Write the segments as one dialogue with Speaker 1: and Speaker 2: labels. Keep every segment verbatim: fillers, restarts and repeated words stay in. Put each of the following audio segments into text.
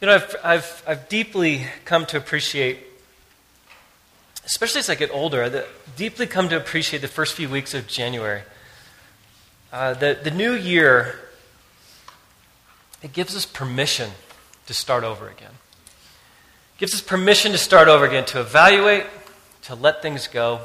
Speaker 1: You know, I've, I've, I've deeply come to appreciate, especially as I get older, I've deeply come to appreciate the first few weeks of January. Uh, the, the new year, it gives us permission to start over again. It gives us permission to start over again, to evaluate, to let things go,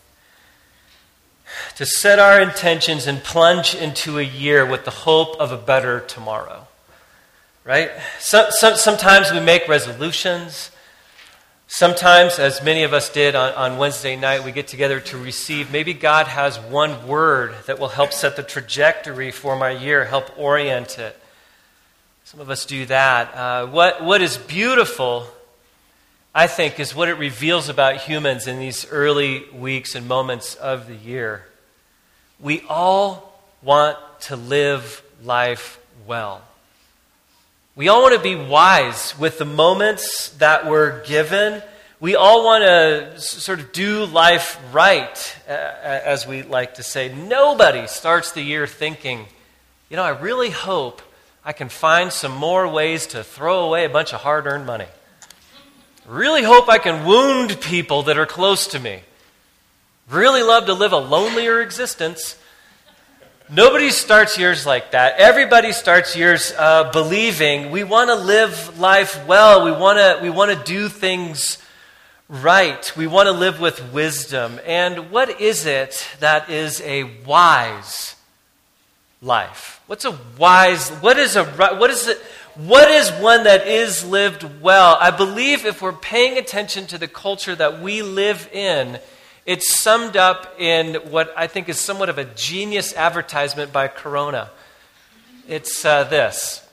Speaker 1: to set our intentions and plunge into a year with the hope of a better tomorrow. Right? So, so, sometimes we make resolutions. Sometimes, as many of us did on, on Wednesday night, we get together to receive. Maybe God has one word that will help set the trajectory for my year, help orient it. Some of us do that. Uh, what What is beautiful, I think, is what it reveals about humans in these early weeks and moments of the year. We all want to live life well. We all want to be wise with the moments that we're given. We all want to sort of do life right, uh, as we like to say. Nobody starts the year thinking, you know, I really hope I can find some more ways to throw away a bunch of hard-earned money. Really hope I can wound people that are close to me. Really love to live a lonelier existence. Nobody starts years like that. Everybody starts years uh, believing we want to live life well. We want to we want to do things right. We want to live with wisdom. And what is it that is a wise life? What's a wise? What is a what is it? What is one that is lived well? I believe if we're paying attention to the culture that we live in, it's summed up in what I think is somewhat of a genius advertisement by Corona. It's uh, this.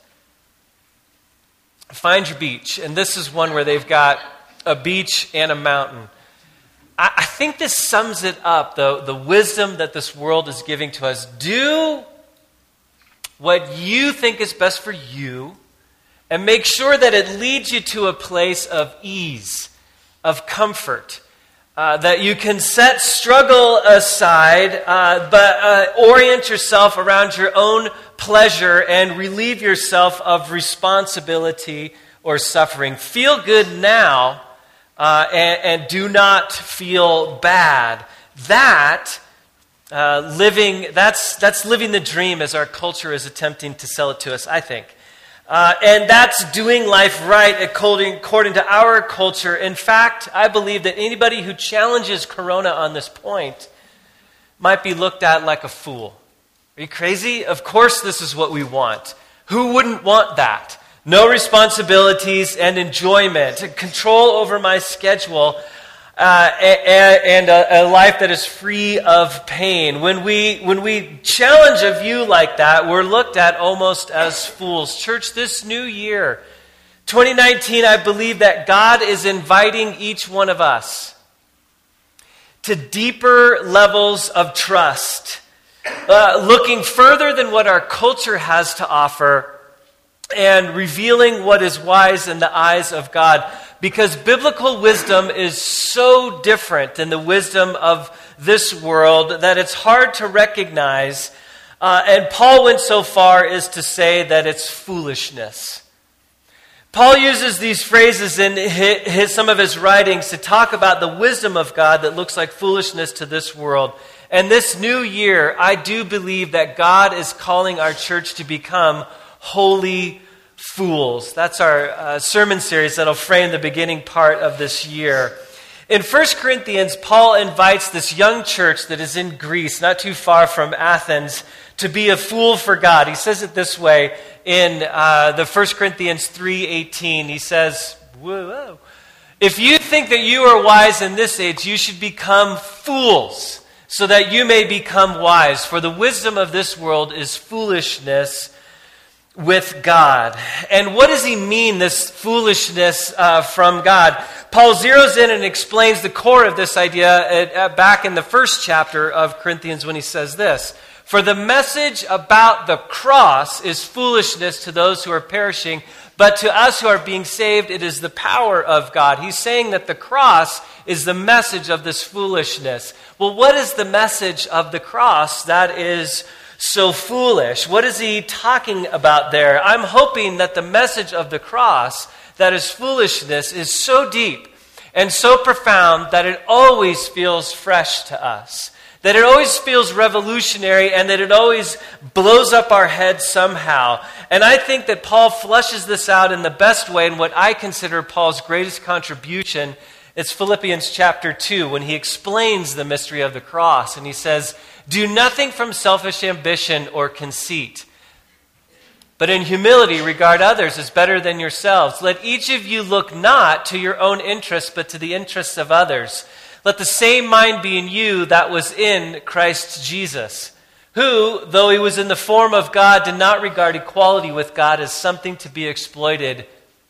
Speaker 1: Find your beach. And this is one where they've got a beach and a mountain. I, I think this sums it up, though, the wisdom that this world is giving to us. Do what you think is best for you, and make sure that it leads you to a place of ease, of comfort. Uh, that you can set struggle aside, uh, but uh, orient yourself around your own pleasure and relieve yourself of responsibility or suffering. Feel good now uh, and, and do not feel bad. That uh, living that's that's living the dream as our culture is attempting to sell it to us, I think. Uh, and that's doing life right according, according to our culture. In fact, I believe that anybody who challenges Corona on this point might be looked at like a fool. Are you crazy? Of course this is what we want. Who wouldn't want that? No responsibilities and enjoyment, control over my schedule, uh, and, and a, a life that is free of pain. When we when we challenge a view like that, we're looked at almost as fools. Church, this new year, twenty nineteen, I believe that God is inviting each one of us to deeper levels of trust, uh, looking further than what our culture has to offer, and revealing what is wise in the eyes of God. Because biblical wisdom is so different than the wisdom of this world that it's hard to recognize. Uh, and Paul went so far as to say that it's foolishness. Paul uses these phrases in his, his, some of his writings to talk about the wisdom of God that looks like foolishness to this world. And this new year, I do believe that God is calling our church to become holy fools. That's our uh, sermon series that'll frame the beginning part of this year. In First Corinthians, Paul invites this young church that is in Greece, not too far from Athens, to be a fool for God. He says it this way in uh, the First Corinthians three eighteen. He says, whoa, whoa. If you think that you are wise in this age, you should become fools, so that you may become wise. For the wisdom of this world is foolishness with God. And what does he mean, this foolishness uh, from God? Paul zeroes in and explains the core of this idea at, at, back in the first chapter of Corinthians when he says this. For the message about the cross is foolishness to those who are perishing, but to us who are being saved, it is the power of God. He's saying that the cross is the message of this foolishness. Well, what is the message of the cross? That is so foolish? What is he talking about there? I'm hoping that the message of the cross, that is foolishness, is so deep and so profound that it always feels fresh to us, that it always feels revolutionary, and that it always blows up our heads somehow. And I think that Paul fleshes this out in the best way in what I consider Paul's greatest contribution. It's Philippians chapter two, when he explains the mystery of the cross. And he says, "Do nothing from selfish ambition or conceit, but in humility regard others as better than yourselves. Let each of you look not to your own interests, but to the interests of others. Let the same mind be in you that was in Christ Jesus, who, though he was in the form of God, did not regard equality with God as something to be exploited,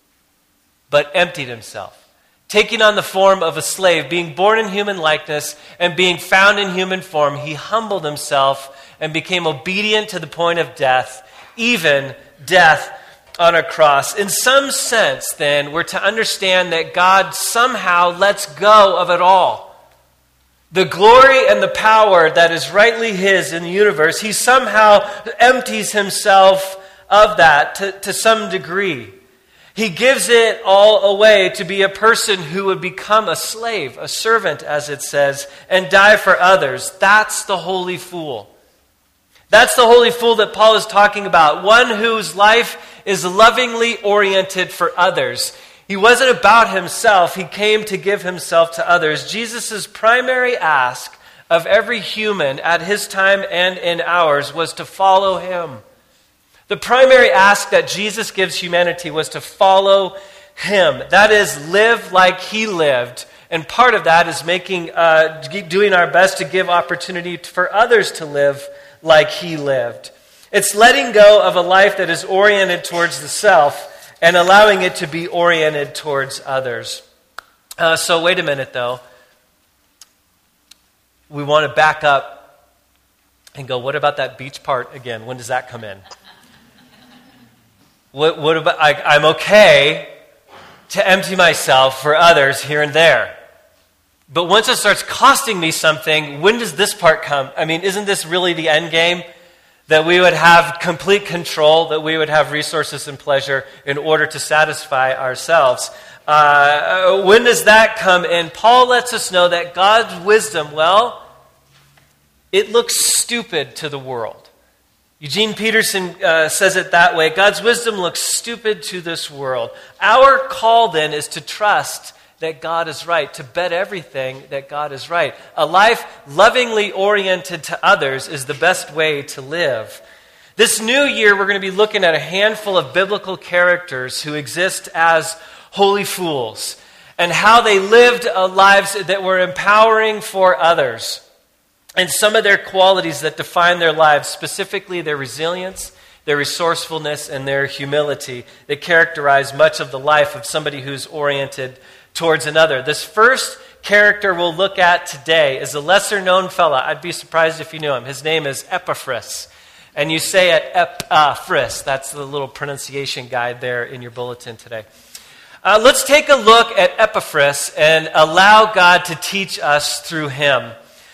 Speaker 1: but emptied himself, taking on the form of a slave, being born in human likeness, and being found in human form, he humbled himself and became obedient to the point of death, even death on a cross." In some sense, then, we're to understand that God somehow lets go of it all. The glory and the power that is rightly his in the universe, he somehow empties himself of that to, to some degree. He gives it all away to be a person who would become a slave, a servant, as it says, and die for others. That's the holy fool. That's the holy fool that Paul is talking about, one whose life is lovingly oriented for others. He wasn't about himself. He came to give himself to others. Jesus' primary ask of every human at his time and in ours was to follow him. The primary ask that Jesus gives humanity was to follow him. That is, live like he lived. And part of that is making, uh, doing our best to give opportunity for others to live like he lived. It's letting go of a life that is oriented towards the self and allowing it to be oriented towards others. Uh, so wait a minute, though. We want to back up and go, what about that beach part again? When does that come in? What, what about, I, I'm okay to empty myself for others here and there. But once it starts costing me something, when does this part come? I mean, isn't this really the end game? That we would have complete control, that we would have resources and pleasure in order to satisfy ourselves. Uh, when does that come in? Paul lets us know that God's wisdom, well, it looks stupid to the world. Eugene Peterson uh, says it that way. God's wisdom looks stupid to this world. Our call then is to trust that God is right, to bet everything that God is right. A life lovingly oriented to others is the best way to live. This new year, we're going to be looking at a handful of biblical characters who exist as holy fools and how they lived uh, lives that were empowering for others. And some of their qualities that define their lives, specifically their resilience, their resourcefulness, and their humility, that characterize much of the life of somebody who's oriented towards another. This first character we'll look at today is a lesser-known fella. I'd be surprised if you knew him. His name is Epaphras. And you say it Epaphras. That's the little pronunciation guide there in your bulletin today. Uh, let's take a look at Epaphras and allow God to teach us through him.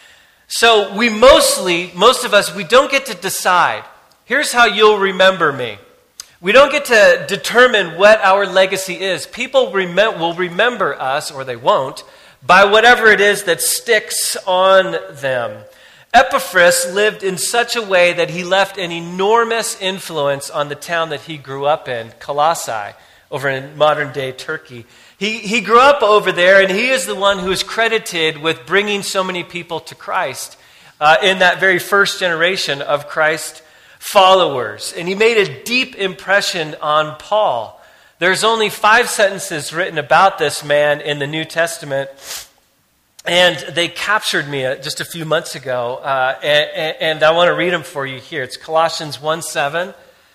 Speaker 1: So we mostly, most of us, we don't get to decide. Here's how you'll remember me. We don't get to determine what our legacy is. People remem- will remember us, or they won't, by whatever it is that sticks on them. Epaphras lived in such a way that he left an enormous influence on the town that he grew up in, Colossae, over in modern-day Turkey. He, he grew up over there, and he is the one who is credited with bringing so many people to Christ uh, in that very first generation of Christ followers. And he made a deep impression on Paul. There's only five sentences written about this man in the New Testament, and they captured me just a few months ago, uh, and, and I want to read them for you here. It's Colossians one seven.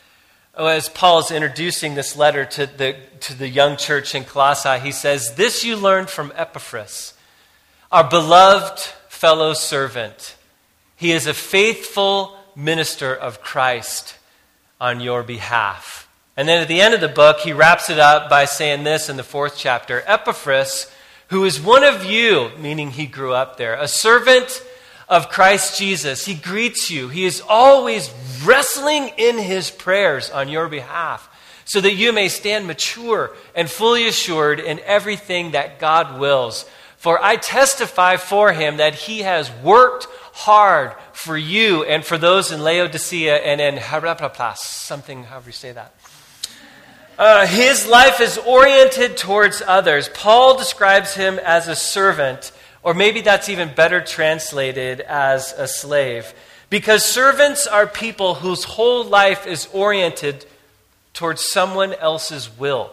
Speaker 1: As Paul is introducing this letter to the, to the young church in Colossae, he says, "This you learned from Epaphras, our beloved fellow servant. He is a faithful minister of Christ on your behalf." And then at the end of the book, he wraps it up by saying this in the fourth chapter: "Epaphras, who is one of you," meaning he grew up there, "a servant of Christ Jesus. He greets you. He is always wrestling in his prayers on your behalf so that you may stand mature and fully assured in everything that God wills. For I testify for him that he has worked hard for you and for those in Laodicea and in Hierapolis, something, however you say that. Uh, his life is oriented towards others. Paul describes him as a servant, or maybe that's even better translated as a slave. Because servants are people whose whole life is oriented towards someone else's will.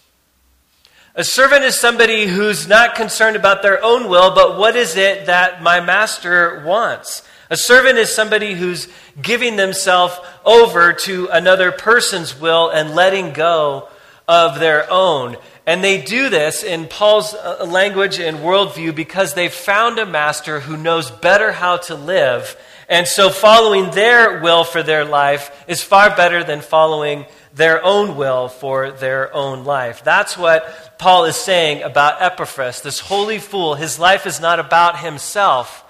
Speaker 1: A servant is somebody who's not concerned about their own will, but what is it that my master wants? A servant is somebody who's giving themselves over to another person's will and letting go of their own. And they do this in Paul's language and worldview because they've found a master who knows better how to live. And so following their will for their life is far better than following their own will for their own life. That's what Paul is saying about Epaphras, this holy fool. His life is not about himself.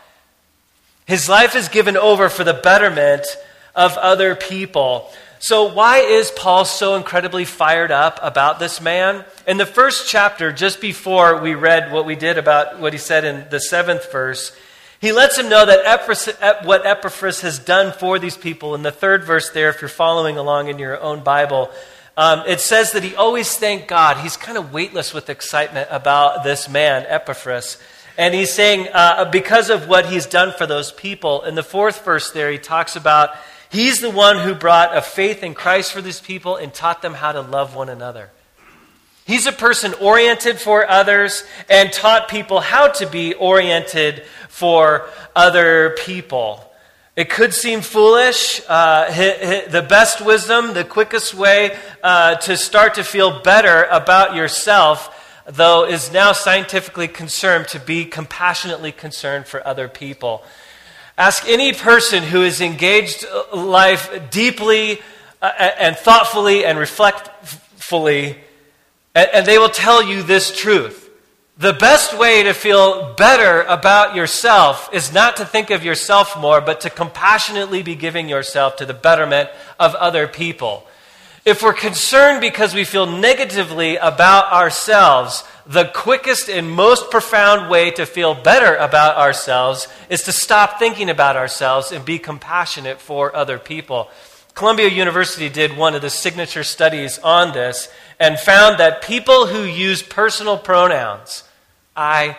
Speaker 1: His life is given over for the betterment of other people. So why is Paul so incredibly fired up about this man? In the first chapter, just before we read what we did about what he said in the seventh verse, he lets him know that Epaphras, what Epaphras has done for these people. In the third verse there, if you're following along in your own Bible, um, it says that he always thanked God. He's kind of weightless with excitement about this man, Epaphras. And he's saying, uh, because of what he's done for those people, in the fourth verse there, he talks about he's the one who brought a faith in Christ for these people and taught them how to love one another. He's a person oriented for others and taught people how to be oriented for other people. It could seem foolish. Uh, the best wisdom, the quickest way uh, to start to feel better about yourself, though, is now scientifically concerned to be compassionately concerned for other people. Ask any person who has engaged life deeply uh, and thoughtfully and reflectfully, and, and they will tell you this truth. The best way to feel better about yourself is not to think of yourself more, but to compassionately be giving yourself to the betterment of other people. If we're concerned because we feel negatively about ourselves, the quickest and most profound way to feel better about ourselves is to stop thinking about ourselves and be compassionate for other people. Columbia University did one of the signature studies on this and found that people who use personal pronouns, I,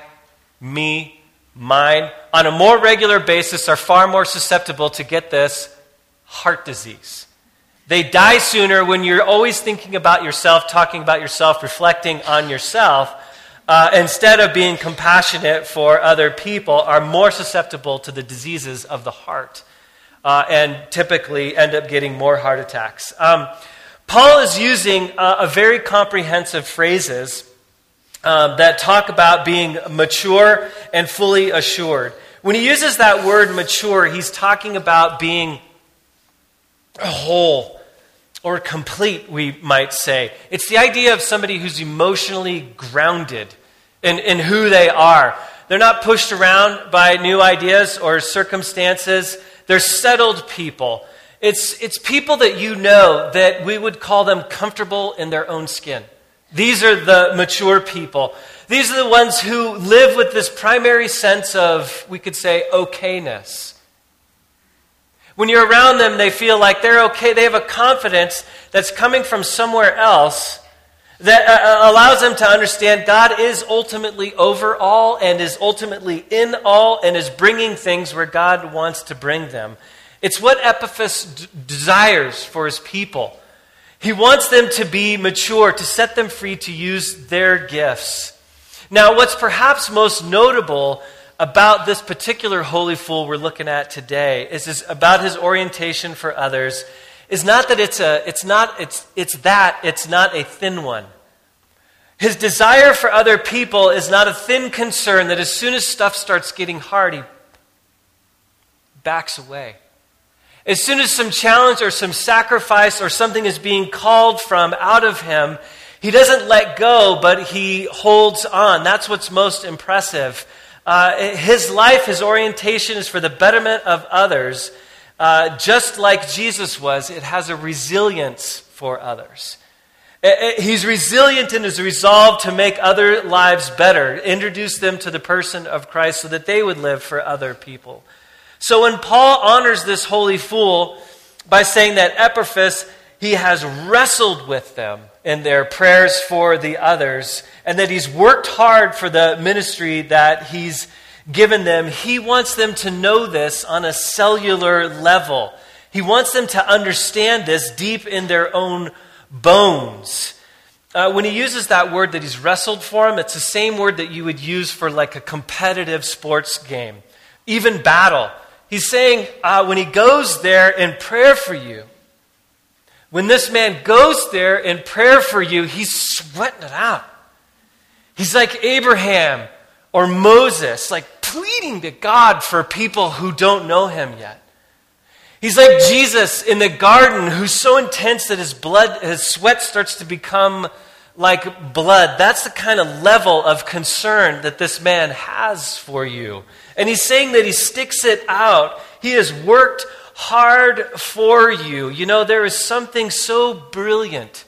Speaker 1: me, mine, on a more regular basis are far more susceptible to, get this, heart disease. They die sooner when you're always thinking about yourself, talking about yourself, reflecting on yourself, uh, instead of being compassionate for other people, are more susceptible to the diseases of the heart uh, and typically end up getting more heart attacks. Um, Paul is using uh, a very comprehensive phrases um, that talk about being mature and fully assured. When he uses that word mature, he's talking about being whole, or complete, we might say. It's the idea of somebody who's emotionally grounded in, in who they are. They're not pushed around by new ideas or circumstances. They're settled people. It's, it's people that you know that we would call them comfortable in their own skin. These are the mature people. These are the ones who live with this primary sense of, we could say, okayness. When you're around them, they feel like they're okay. They have a confidence that's coming from somewhere else that uh, allows them to understand God is ultimately over all and is ultimately in all and is bringing things where God wants to bring them. It's what Epaphras d- desires for his people. He wants them to be mature, to set them free to use their gifts. Now, what's perhaps most notable about this particular holy fool we're looking at today is, is about his orientation for others is not that it's a it's not it's it's that it's not a thin one. His desire for other people is not a thin concern that as soon as stuff starts getting hard, he backs away. As soon as some challenge or some sacrifice or something is being called from out of him, he doesn't let go, but he holds on. That's what's most impressive Uh, his life, his orientation is for the betterment of others. Uh, just like Jesus was, it has a resilience for others. He's resilient in his resolve to make other lives better, introduce them to the person of Christ so that they would live for other people. So when Paul honors this holy fool by saying that Epaphras, he has wrestled with them in their prayers for the others, and that he's worked hard for the ministry that he's given them, he wants them to know this on a cellular level. He wants them to understand this deep in their own bones. Uh, when he uses that word that he's wrestled for them, it's the same word that you would use for like a competitive sports game, even battle. He's saying uh, when he goes there in prayer for you, when this man goes there in prayer for you, he's sweating it out. He's like Abraham or Moses, like pleading to God for people who don't know him yet. He's like Jesus in the garden, who's so intense that his blood, his sweat starts to become like blood. That's the kind of level of concern that this man has for you. And he's saying that he sticks it out. He has worked hard for you. You know, there is something so brilliant,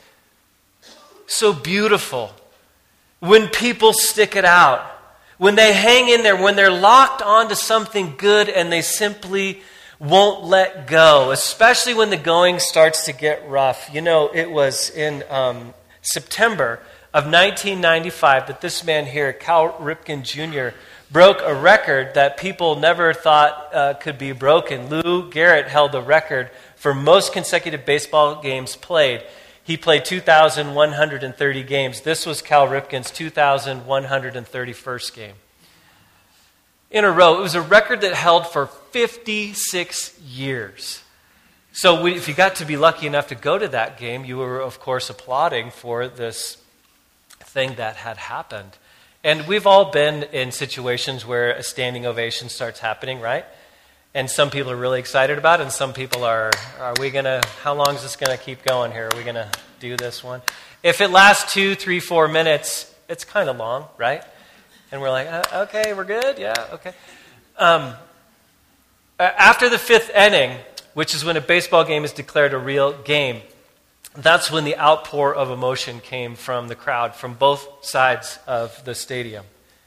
Speaker 1: so beautiful when people stick it out, when they hang in there, when they're locked onto something good and they simply won't let go, especially when the going starts to get rough. You know, it was in um, September of nineteen ninety-five that this man here, Cal Ripken Junior, broke a record that people never thought uh, could be broken. Lou Gehrig held the record for most consecutive baseball games played. He played two thousand one hundred thirty games. This was Cal Ripken's two thousand one hundred thirty-first game in a row. It was a record that held for fifty-six years. So we, if you got to be lucky enough to go to that game, you were, of course, applauding for this thing that had happened. And we've all been in situations where a standing ovation starts happening, right? And some people are really excited about it, and some people are, are we going to, how long is this going to keep going here? Are we going to do this one? If it lasts two, three, four minutes, it's kind of long, right? And we're like, uh, okay, we're good? Yeah, okay. Um, after the fifth inning, which is when a baseball game is declared a real game, that's when the outpour of emotion came from the crowd, from both sides of the stadium.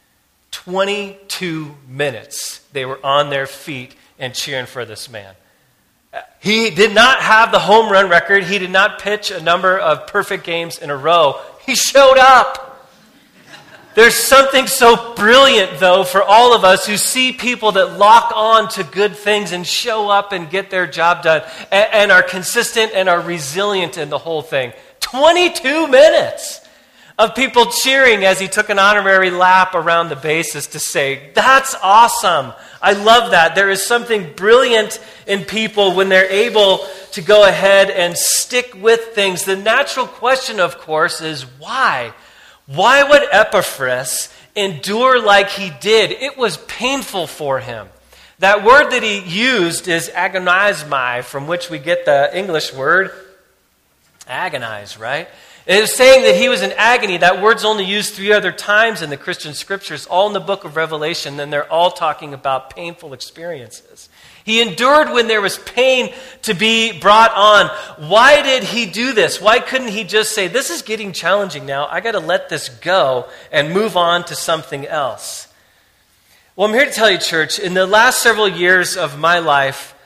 Speaker 1: twenty-two minutes they were on their feet and cheering for this man. He did not have the home run record. He did not pitch a number of perfect games in a row. He showed up. There's something so brilliant, though, for all of us who see people that lock on to good things and show up and get their job done and, and are consistent and are resilient in the whole thing. twenty-two minutes of people cheering as he took an honorary lap around the bases to say, that's awesome. I love that. There is something brilliant in people when they're able to go ahead and stick with things. The natural question, of course, is why? Why would Epaphras endure like he did? It was painful for him. That word that he used is agonizomai, from which we get the English word agonize, right? It is saying that he was in agony. That word's only used three other times in the Christian scriptures, all in the book of Revelation, and they're all talking about painful experiences. He endured when there was pain to be brought on. Why did he do this? Why couldn't he just say, this is getting challenging now, I got to let this go and move on to something else? Well, I'm here to tell you, church, in the last several years of my life,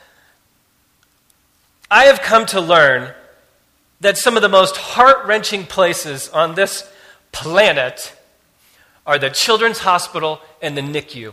Speaker 1: I have come to learn that some of the most heart-wrenching places on this planet are the Children's Hospital and the N I C U.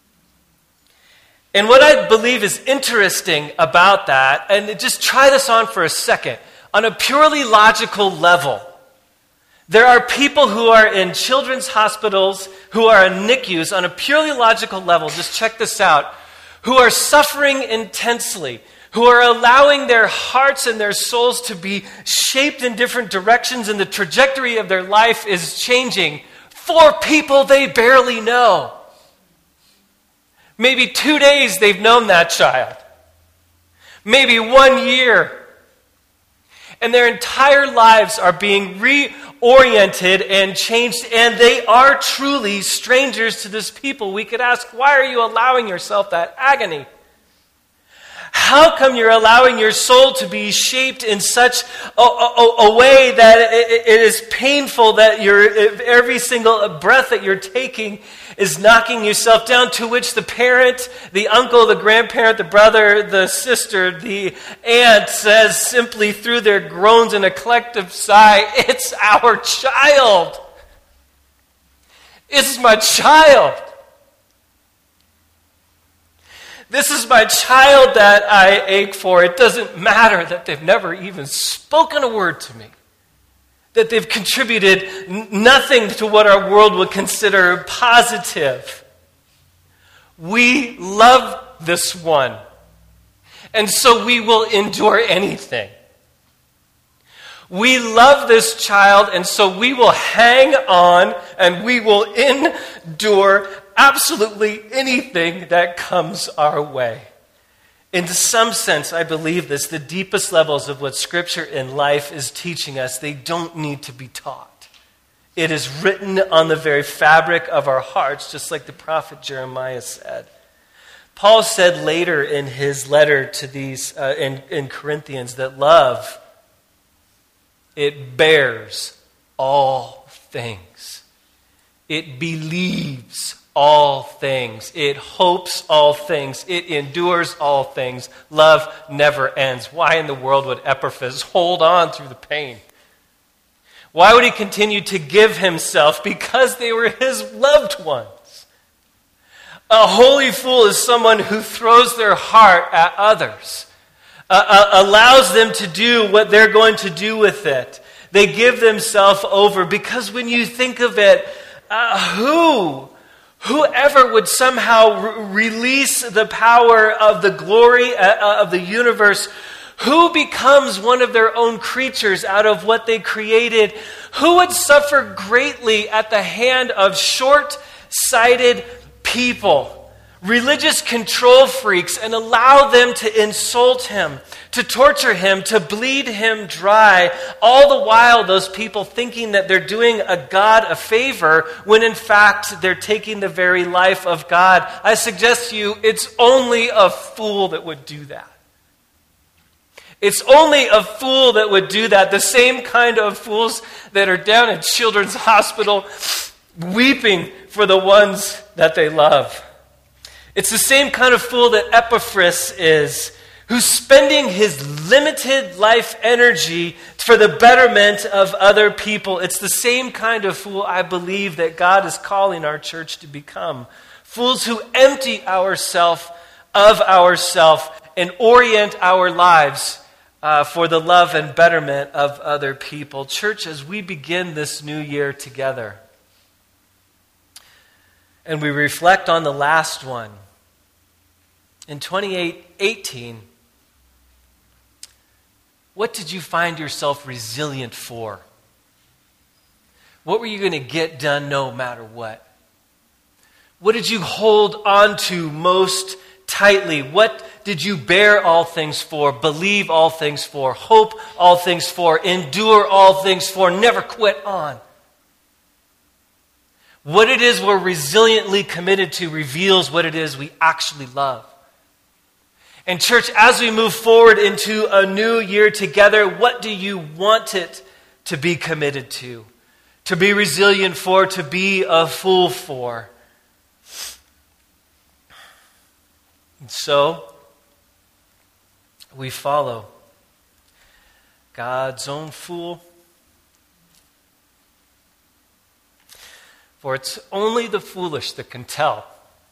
Speaker 1: And what I believe is interesting about that, and just try this on for a second, on a purely logical level, there are people who are in children's hospitals, who are in N I C Us, on a purely logical level, just check this out, who are suffering intensely, who are allowing their hearts and their souls to be shaped in different directions, and the trajectory of their life is changing for people they barely know. Maybe two days they've known that child. Maybe one year. And their entire lives are being oriented and changed, and they are truly strangers to this people. We could ask, why are you allowing yourself that agony? How come you're allowing your soul to be shaped in such a, a, a way that it, it is painful, that you're, every single breath that you're taking is knocking yourself down, to which the parent, the uncle, the grandparent, the brother, the sister, the aunt says simply through their groans and a collective sigh, it's our child. It's my child. This is my child that I ache for. It doesn't matter that they've never even spoken a word to me, that they've contributed n- nothing to what our world would consider positive. We love this one, and so we will endure anything. We love this child, and so we will hang on, and we will endure absolutely anything that comes our way. In some sense, I believe this, the deepest levels of what Scripture in life is teaching us, they don't need to be taught. It is written on the very fabric of our hearts, just like the prophet Jeremiah said. Paul said later in his letter to these, uh, in, in Corinthians, that love, it bears all things. It believes all things. It hopes all things. It endures all things. Love never ends. Why in the world would Epaphras hold on through the pain? Why would he continue to give himself? Because they were his loved ones. A holy fool is someone who throws their heart at others, uh, uh, allows them to do what they're going to do with it. They give themselves over, because when you think of it, uh, who... Whoever would somehow re- release the power of the glory uh, of the universe, who becomes one of their own creatures out of what they created, who would suffer greatly at the hand of short-sighted people, religious control freaks, and allow them to insult him, to torture him, to bleed him dry, all the while those people thinking that they're doing a God a favor, when in fact they're taking the very life of God. I suggest to you, it's only a fool that would do that. It's only a fool that would do that. The same kind of fools that are down in Children's Hospital weeping for the ones that they love. It's the same kind of fool that Epaphras is, who's spending his limited life energy for the betterment of other people. It's the same kind of fool, I believe, that God is calling our church to become. Fools who empty ourselves of ourselves and orient our lives uh, for the love and betterment of other people. Church, as we begin this new year together, and we reflect on the last one, in twenty eighteen, what did you find yourself resilient for? What were you going to get done no matter what? What did you hold on to most tightly? What did you bear all things for, believe all things for, hope all things for, endure all things for, never quit on? What it is we're resiliently committed to reveals what it is we actually love. And church, as we move forward into a new year together, what do you want it to be committed to? To be resilient for, to be a fool for? And so, we follow God's own fool. For it's only the foolish that can tell.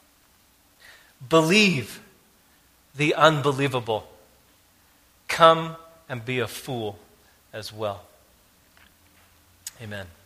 Speaker 1: Believe the unbelievable. Come and be a fool as well. Amen.